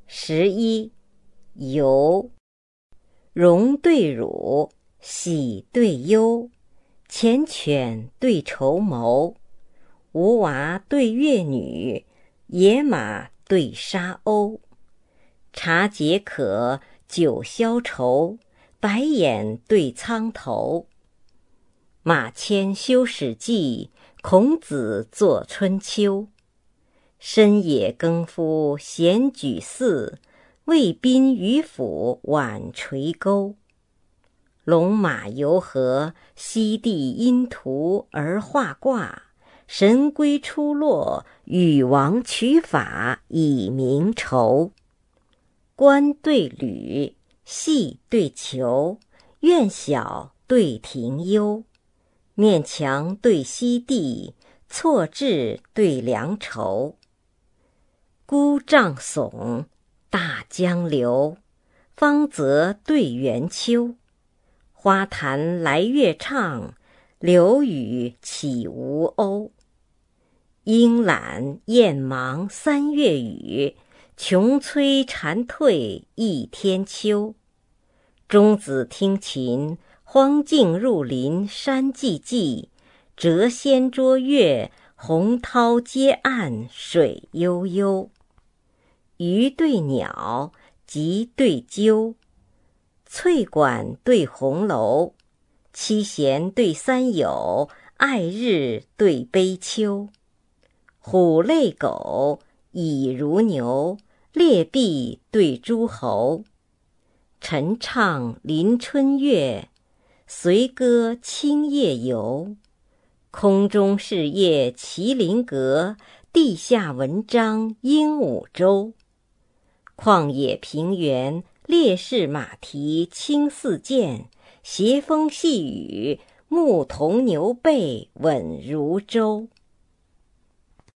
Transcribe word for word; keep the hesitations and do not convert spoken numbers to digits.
十一，游。荣对辱，喜对忧，缱绻对绸缪，吴娃对越女，野马对沙鸥。茶解渴，酒消愁，白眼对苍头。马迁修史记，孔子作春秋。深野耕夫闲举寺，渭滨渔父晚垂钩。龙马游河，西帝因图而画卦，神龟出落，禹王取法以明仇。官对旅，戏对囚，院小对庭幽。面墙对西地，错置对良畴。孤瘴耸，大江流，芳泽对圆丘。花坛来月唱，柳雨起吴鸥。莺懒燕忙三月雨，穷催蝉蜕一天秋。钟子听琴，荒径入林山寂寂，谪仙捉月，洪涛接岸水悠悠。鱼对鸟，吉对鸠，翠馆对红楼，七贤对三友，爱日对悲秋。虎类狗，蚁如牛，劣币对诸侯。晨唱临春月，随歌清夜游。空中事业麒麟阁，地下文章鹦鹉洲。旷野平原，烈士马蹄轻似箭，斜风细雨，牧童牛背稳如舟。